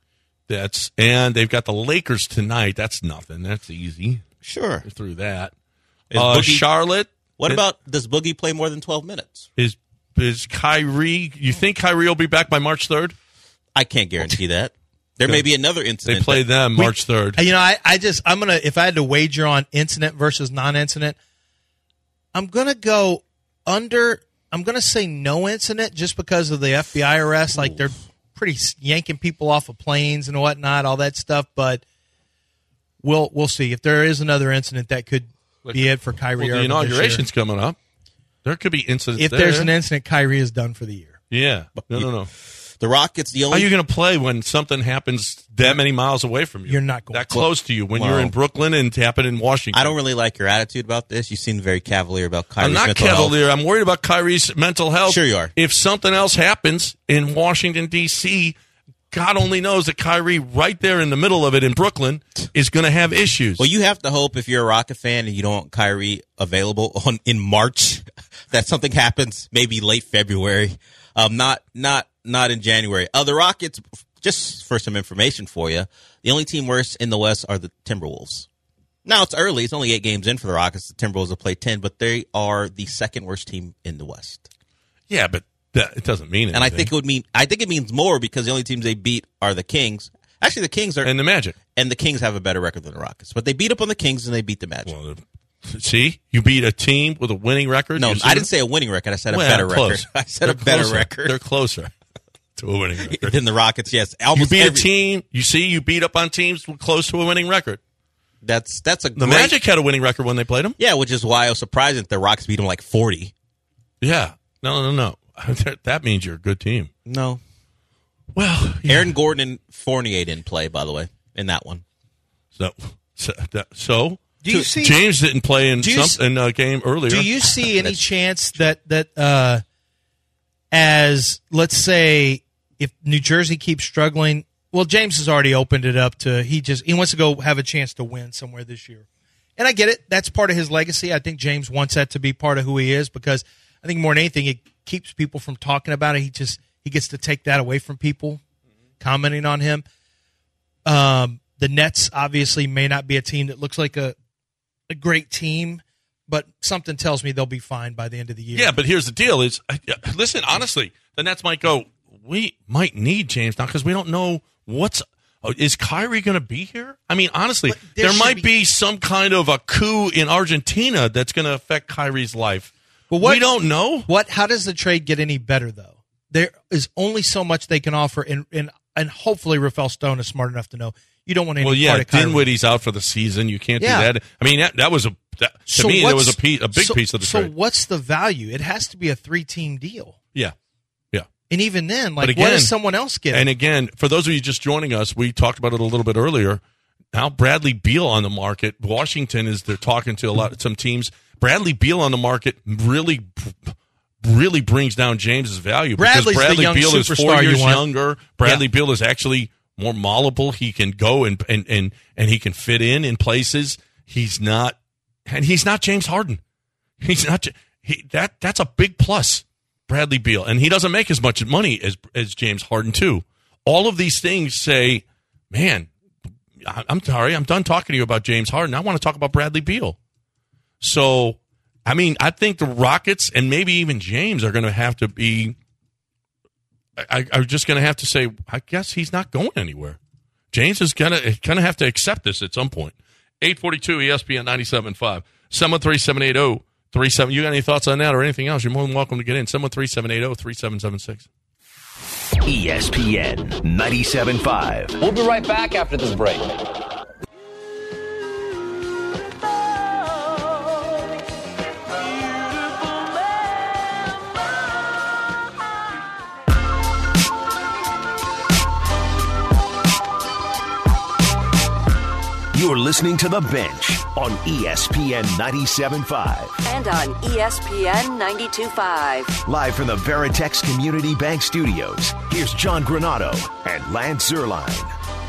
And they've got the Lakers tonight. That's nothing. That's easy. Sure. They're through that. Boogie, Charlotte. What about, does Boogie play more than 12 minutes? Is Kyrie? You think Kyrie will be back by March 3rd? I can't guarantee that. There may be another incident. They play them March 3rd. You know, I'm going to, if I had to wager on incident versus non-incident, I'm going to go under, I'm going to say no incident just because of the FBI arrest. Like, they're pretty yanking people off of planes and whatnot, all that stuff. But we'll see. If there is another incident, that could be it for Kyrie Irving. The inauguration's coming up. There could be incidents. If there's an incident, Kyrie is done for the year. Yeah. No. The Rockets, the only. How are you going to play when something happens that many miles away from you? You're not going that close to you when you're in Brooklyn and it happened in Washington. I don't really like your attitude about this. You seem very cavalier about Kyrie's I'm not mental cavalier. health. I'm worried about Kyrie's mental health. Sure you are. If something else happens in Washington, D.C., God only knows that Kyrie, right there in the middle of it in Brooklyn, is going to have issues. Well, you have to hope if you're a Rocket fan and you don't want Kyrie available in March, that something happens maybe late February, not in January. The Rockets, just for some information for you, the only team worse in the West are the Timberwolves. Now, it's early. It's only 8 games in for the Rockets. The Timberwolves have played 10, but they are the second worst team in the West. Yeah, but it doesn't mean anything. And I think it means more because the only teams they beat are the Kings. Actually, the Kings are and the Magic. And the Kings have a better record than the Rockets. But they beat up on the Kings and they beat the Magic. Well, see? You beat a team with a winning record? No, I didn't say a winning record. I said a better record. I said a better record. They're closer to a winning record. Than the Rockets, yes. You beat a team. You beat up on teams close to a winning record. That's a The Magic had a winning record when they played them. Yeah, which is why I was surprised that the Rockets beat them like 40. Yeah. No. That means you're a good team. No. Well, yeah. Aaron Gordon and Fournier didn't play, by the way, in that one. So do you see, James didn't play in a game earlier. Do you see any chance that as, let's say, if New Jersey keeps struggling, well, James has already opened it up to he wants to go have a chance to win somewhere this year. And I get it. That's part of his legacy. I think James wants that to be part of who he is because I think more than anything, it keeps people from talking about it. He gets to take that away from people commenting on him. The Nets obviously may not be a team that looks like a great team, but something tells me they'll be fine by the end of the year. Yeah, but here's the deal: listen, honestly, the Nets might go. We might need James now because we don't know is Kyrie going to be here? I mean, honestly, there might be some kind of a coup in Argentina that's going to affect Kyrie's life. Well, we don't know. How does the trade get any better, though? There is only so much they can offer, and hopefully Rafael Stone is smart enough to know you don't want any part of Kyrie. Dinwiddie's out for the season. You can't do that. I mean, that was to me, there was a big piece of the trade. So what's the value? It has to be a 3-team deal. Yeah. And even then, what does someone else get? And again, for those of you just joining us, we talked about it a little bit earlier. Now Bradley Beal on the market. Washington they're talking to some teams. Bradley Beal on the market really brings down James's value because Bradley Beal is 4 years younger. Bradley Beal is actually more malleable. He can go and he can fit in places. He's not James Harden. He's not. That's a big plus. Bradley Beal, and he doesn't make as much money as James Harden too. All of these things say, man, I'm sorry, I'm done talking to you about James Harden. I want to talk about Bradley Beal. So, I mean, I think the Rockets and maybe even James are going to have to be. I'm just going to have to say, I guess he's not going anywhere. James is going to have to accept this at some point. 842 ESPN 97.5 713-780-37. You got any thoughts on that or anything else? You're more than welcome to get in. 713-780-3776. ESPN 97.5. We'll be right back after this break. You're listening to The Bench on ESPN 97.5. And on ESPN 92.5. Live from the Veritex Community Bank Studios, here's John Granado and Lance Zierlein.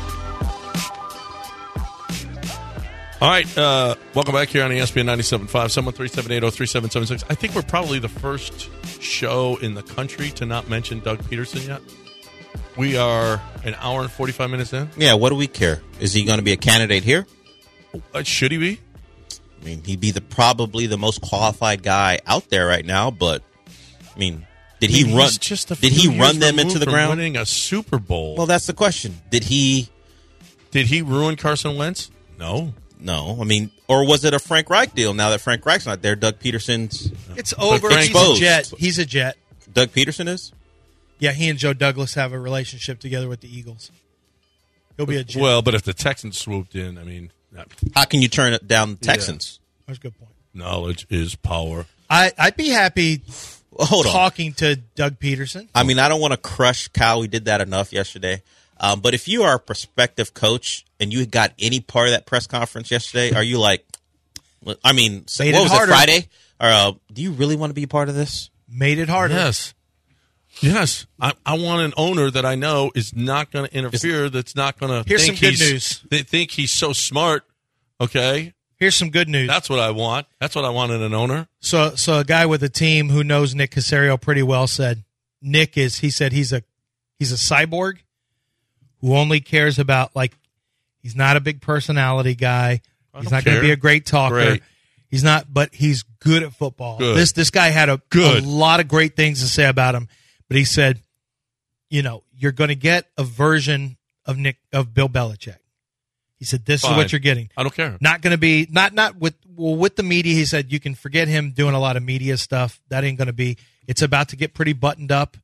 All right, welcome back here on ESPN 97.5, 713-780-3776. I think we're probably the first show in the country to not mention Doug Peterson yet. We are an hour and 45 minutes in. Yeah, what do we care? Is he going to be a candidate here? Should he be? I mean, he'd be probably the most qualified guy out there right now, but, I mean, did he run them into the ground? Winning a Super Bowl. Well, that's the question. Did he ruin Carson Wentz? No. No, I mean, or was it a Frank Reich deal? Now that Frank Reich's not there, Doug Peterson's it's over. He's a Jet. Doug Peterson is? Yeah, he and Joe Douglas have a relationship together with the Eagles. He'll be a Jet. Well, but if the Texans swooped in, I mean, how can you turn it down the Texans? Yeah. That's a good point. Knowledge is power. I'd be happy talking to Doug Peterson. I mean, I don't want to crush Kyle. We did that enough yesterday. But if you are a prospective coach and you got any part of that press conference yesterday, are you like, I mean, what was it, Friday? Or do you really want to be a part of this? Made it harder. Yes. I want an owner that I know is not going to interfere, that's not going to Here's some good news. They think he's so smart, okay? Here's some good news. That's what I want. That's what I want in an owner. So a guy with a team who knows Nick Caserio pretty well said, he's a cyborg who only cares about, like, he's not a big personality guy. He's not going to be a great talker. Great. He's not, but he's good at football. Good. This guy had a lot of great things to say about him, but he said, you're going to get a version of Bill Belichick. He said, this is what you're getting. I don't care. Not going to be, not with the media. He said, you can forget him doing a lot of media stuff. That ain't going to be, it's about to get pretty buttoned up.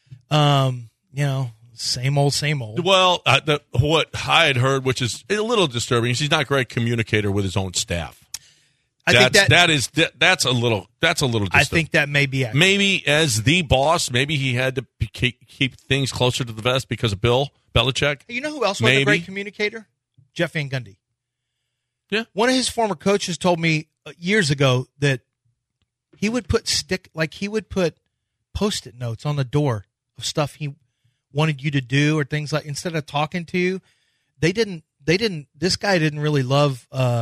Same old. Well, what I had heard, which is a little disturbing, is he's not a great communicator with his own staff. That's a little disturbing. I think that may be accurate. Maybe as the boss, maybe he had to keep things closer to the vest because of Bill Belichick. You know who else was a great communicator? Jeff Van Gundy. Yeah. One of his former coaches told me years ago that he would put Post-it notes on the door of stuff he wanted you to do or things like, instead of talking to you, this guy didn't really love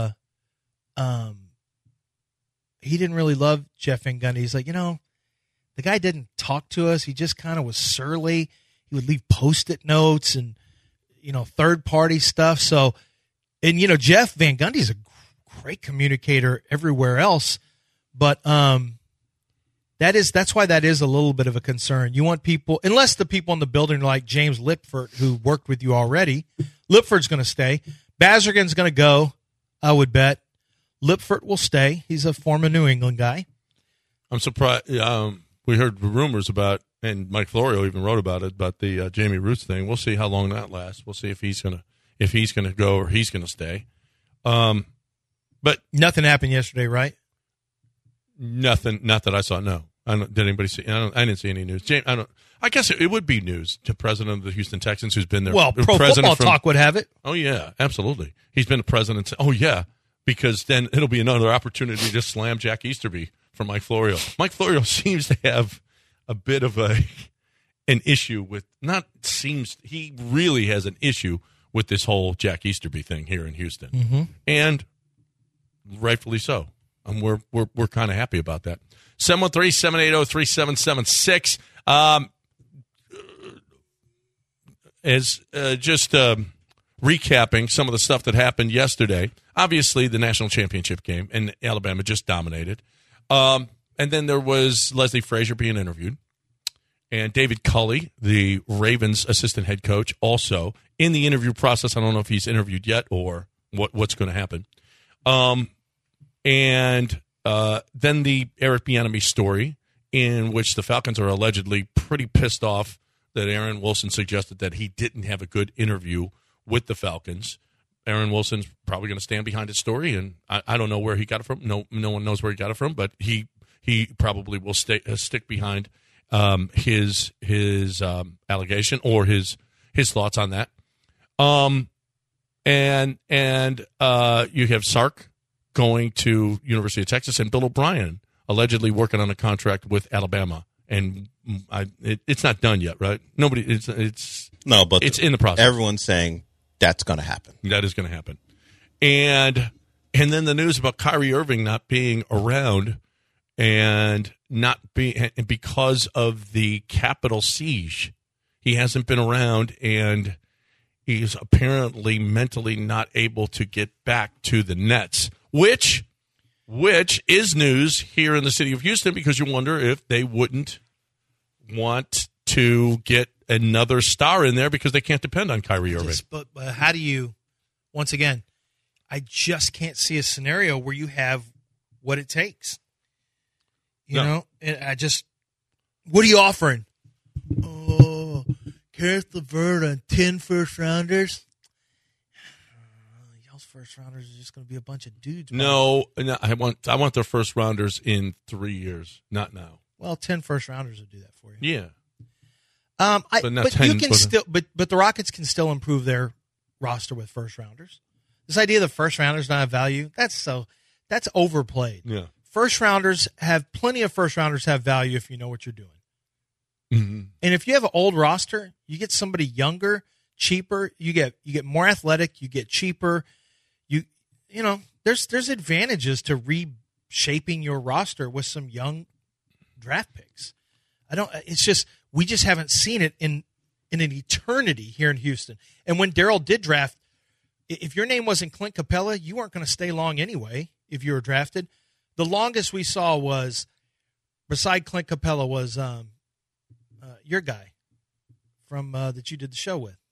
he didn't really love Jeff Van Gundy. He's like, the guy didn't talk to us. He just kind of was surly. He would leave Post-it notes and, third party stuff. So, and, Jeff Van Gundy's a great communicator everywhere else, but, that's why that is a little bit of a concern. You want people, unless the people in the building are like James Lipford, who worked with you already. Lipford's going to stay. Bazergan's going to go, I would bet. Lipford will stay. He's a former New England guy. I'm surprised. We heard rumors about, and Mike Florio even wrote about it, about the Jamie Roots thing. We'll see how long that lasts. We'll see if he's gonna go or he's gonna stay. But nothing happened yesterday, right? Nothing. Not that I saw. No. Did anybody see? I didn't see any news. I guess it would be news to president of the Houston Texans, who's been there. Well, Pro Football Talk would have it. Oh yeah, absolutely. He's been the president. Oh yeah, because then it'll be another opportunity to slam Jack Easterby for Mike Florio. Mike Florio seems to have a bit of an issue with. He really has an issue with this whole Jack Easterby thing here in Houston, and rightfully so. We're kind of happy about that. 713-780-3776. Recapping some of the stuff that happened yesterday. Obviously, the national championship game, and Alabama just dominated. And then there was Leslie Frazier being interviewed. And David Culley, the Ravens assistant head coach, also in the interview process. I don't know if he's interviewed yet or what's going to happen. And then the Eric Bieniemy story, in which the Falcons are allegedly pretty pissed off that Aaron Wilson suggested that he didn't have a good interview with the Falcons. Aaron Wilson's probably going to stand behind his story, and I don't know where he got it from. No one knows where he got it from, but he probably will stick behind his allegation or his thoughts on that. And you have Sark going to University of Texas, and Bill O'Brien allegedly working on a contract with Alabama. And it's not done yet, right? Nobody. It's in the process. Everyone's saying that's going to happen. That is going to happen. And then the news about Kyrie Irving not being around and because of the Capitol siege, he hasn't been around, and he's apparently mentally not able to get back to the Nets, which is news here in the city of Houston, because you wonder if they wouldn't want to get another star in there because they can't depend on Kyrie Irving. But how do you, once again, I just can't see a scenario where you have what it takes. You know, and what are you offering? Oh, Karis LeVert on 10 first-rounders? Y'all's first-rounders are just going to be a bunch of dudes. No, I want their first-rounders in 3 years, not now. Well, 10 first-rounders would do that for you. Yeah. But the Rockets can still improve their roster with first-rounders. This idea that first-rounders don't have value, that's overplayed. Yeah. Plenty of first-rounders have value if you know what you're doing. Mm-hmm. And if you have an old roster, you get somebody younger, cheaper. You get more athletic. You get cheaper. You know, there's advantages to reshaping your roster with some young draft picks. We just haven't seen it in an eternity here in Houston. And when Daryl did draft, if your name wasn't Clint Capella, you weren't going to stay long anyway if you were drafted. The longest we saw was, beside Clint Capella, was your guy from that you did the show with.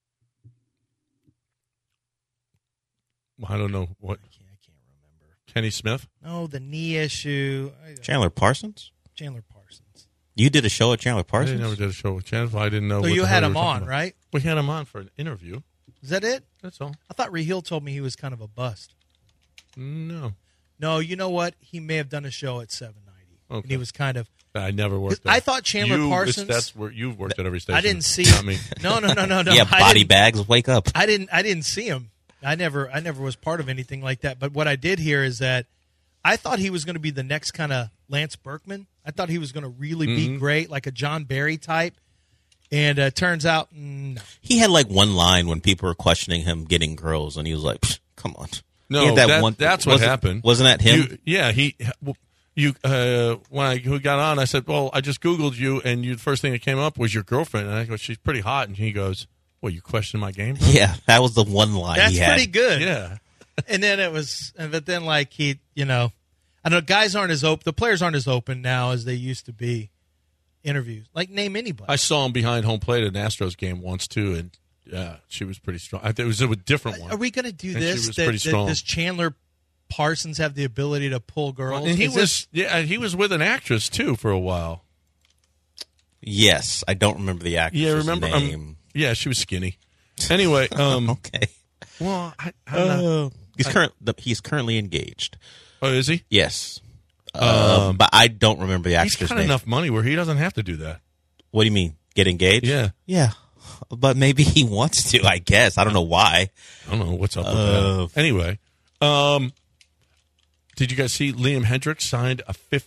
I don't know what. I can't remember. Kenny Smith? No, the knee issue. Chandler Parsons. You did a show with Chandler Parsons? I never did a show with Chandler. I didn't know. So you had him on, right? We had him on for an interview. Is that it? That's all. I thought Raheel told me he was kind of a bust. No, you know what? He may have done a show at 790. Okay. And he was kind of. I never worked there. I thought Chandler Parsons. That's where you've worked at every station. I didn't see him. No. Yeah, body bags. Wake up. I didn't see him. I never was part of anything like that. But what I did hear is that I thought he was going to be the next kind of Lance Berkman. I thought he was going to really be great, like a John Barry type. And it turns out, no. He had like one line when people were questioning him getting girls, and he was like, come on. No, that's what happened. Wasn't that him? When I got on, I said, well, I just Googled you, and the first thing that came up was your girlfriend. And I go, she's pretty hot. And he goes, well, you question my game? Yeah, that was the one line That's he had. pretty good. Yeah. And then but then like he, I don't know, guys aren't as open, the players aren't as open now as they used to be. Interviews. Like, name anybody. I saw him behind home plate at an Astros game once, too, and yeah, she was pretty strong. It was a different one. Are we going to do and this? She was pretty strong. Does Chandler Parsons have the ability to pull girls? And he was with an actress, too, for a while. Yes, I don't remember the actress's name. Yeah, she was skinny. Anyway. Okay. Well, I'm not. He's currently engaged. Oh, is he? Yes. But I don't remember the actress' name. He's got enough money where he doesn't have to do that. What do you mean? Get engaged? Yeah. Yeah. But maybe he wants to, I guess. I don't know why. I don't know what's up with that. Anyway, did you guys see Liam Hendriks signed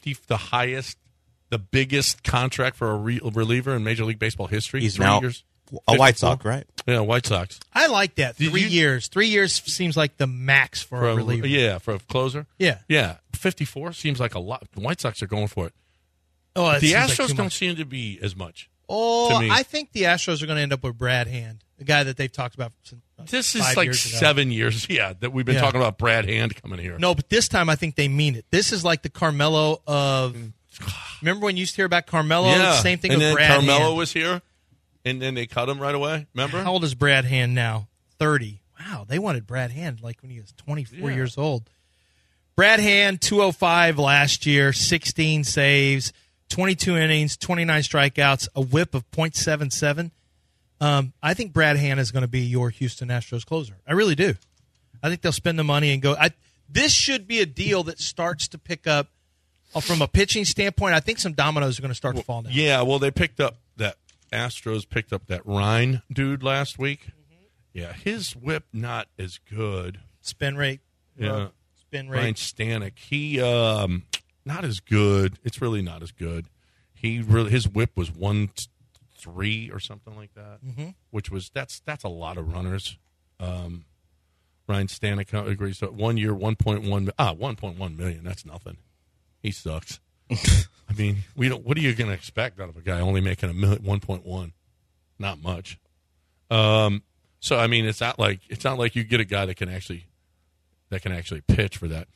the biggest contract for a reliever in Major League Baseball history? He's now a White Sox, right? Yeah, White Sox. I like that. 3 years. 3 years seems like the max for a reliever. Yeah, for a closer. Yeah. Yeah. 54 seems like a lot. The White Sox are going for it. Oh, the Astros don't seem to be as much. Oh, I think the Astros are going to end up with Brad Hand, the guy that they've talked about since this is like 7 years, that we've been talking about Brad Hand coming here. No, but this time I think they mean it. This is like the Carmelo of – remember when you used to hear about Carmelo? Yeah. Same thing with Brad Hand. And then Carmelo was here, and then they cut him right away, remember? How old is Brad Hand now? 30. Wow, they wanted Brad Hand like when he was 24 years old. Brad Hand, 205 last year, 16 saves, 22 innings, 29 strikeouts, a whip of .77. I think Brad Hand is going to be your Houston Astros closer. I really do. I think they'll spend the money and go. This should be a deal that starts to pick up from a pitching standpoint. I think some dominoes are going to start to fall down. Yeah, well, Astros picked up that Rhine dude last week, Yeah, his whip not as good. Spin rate. Yeah. Spin rate. Ryan Stanek, he not as good. It's really not as good. His whip was 1.3 or something like that, which was that's a lot of runners. Ryan Stanek agrees. So 1 year, 1.1 million. That's nothing. He sucks. I mean, what are you going to expect out of a guy only making 1.1? Not much. So I mean, it's not like you get a guy that can actually pitch for that.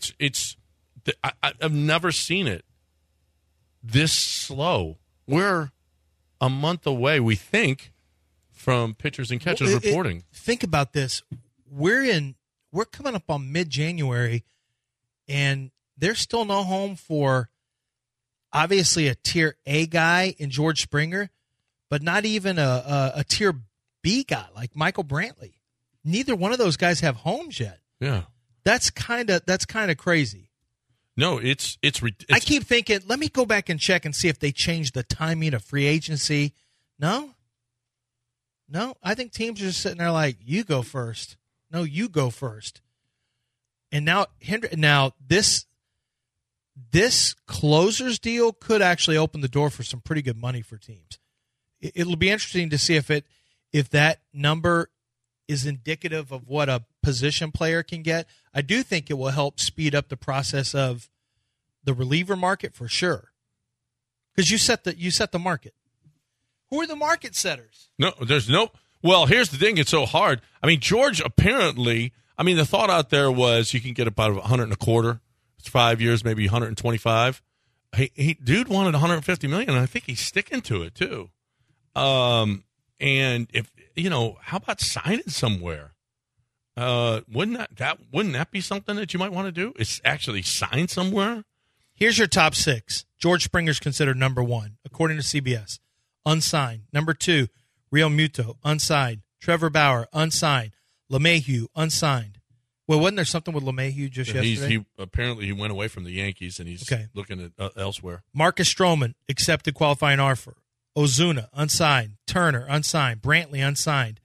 I've never seen it this slow. We're a month away, we think, from pitchers and catchers reporting. Think about this. We're coming up on mid-January, and there's still no home for obviously a tier A guy in George Springer, but not even a tier B guy like Michael Brantley. Neither one of those guys have homes yet. Yeah, that's kind of crazy. No, it's I keep thinking, let me go back and check and see if they changed the timing of free agency. No, I think teams are just sitting there like, you go first. No, you go first. And now this closers deal could actually open the door for some pretty good money for teams. It'll be interesting to see if that number is indicative of what a position player can get. I do think it will help speed up the process of the reliever market for sure. Because you set the market. Who are the market setters? No, there's no. Well, here's the thing. It's so hard. I mean, George apparently. I mean, the thought out there was you can get about 125. It's 5 years, maybe 125. He dude wanted 150 million, and I think he's sticking to it too. And if how about signing somewhere? Wouldn't that be something that you might want to do? Is actually sign somewhere? Here's your top 6. George Springer's considered number 1, according to CBS. Unsigned. Number 2, Real Muto, unsigned. Trevor Bauer, unsigned. LeMahieu, unsigned. Well, wasn't there something with LeMahieu just yesterday? Apparently he went away from the Yankees, and he's looking at elsewhere. Marcus Stroman, accepted qualifying offer. Ozuna, unsigned. Turner, unsigned. Brantley, unsigned.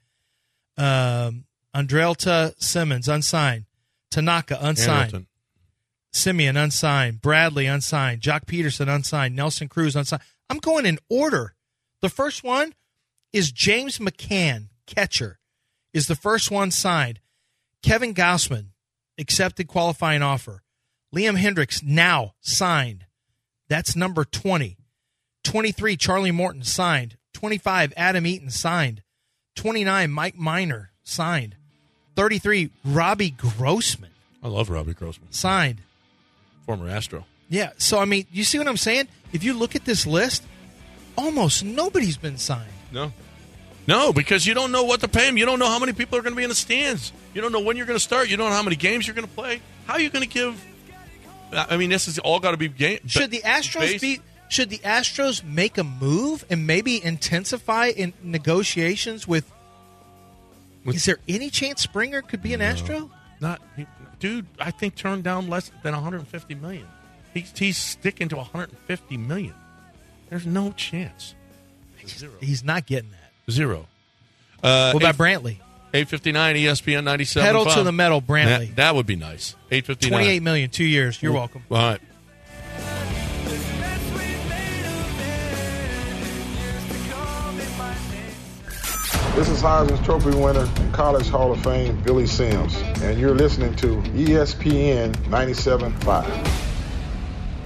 Andrelta Simmons, unsigned. Tanaka, unsigned. Hamilton. Simeon, unsigned. Bradley, unsigned. Jock Peterson, unsigned. Nelson Cruz, unsigned. I'm going in order. The first one is James McCann, catcher, is the first one signed. Kevin Gausman, accepted qualifying offer. Liam Hendricks, now signed. That's number 20. 23, Charlie Morton, signed. 25, Adam Eaton, signed. 29, Mike Minor, signed. 33, Robbie Grossman. I love Robbie Grossman. Signed. Former Astro. Yeah, so, I mean, you see what I'm saying? If you look at this list, almost nobody's been signed. No, because you don't know what to pay them. You don't know how many people are going to be in the stands. You don't know when you're going to start. You don't know how many games you're going to play. How are you going to give? I mean, this is all got to be game. Should the Astros make a move and maybe intensify in negotiations with? Is there any chance Springer could be an Astro? Dude. I think turned down less than $150 million. He's sticking to $150 million. There's no chance. He's not getting that. 0. What about Brantley? 859 ESPN 97.5. Pedal to the metal, Brantley. That would be nice. 859. $28 million, 2 years. You're welcome. All right. This is Heisman Trophy winner and College Hall of Fame Billy Sims, and you're listening to ESPN 97.5.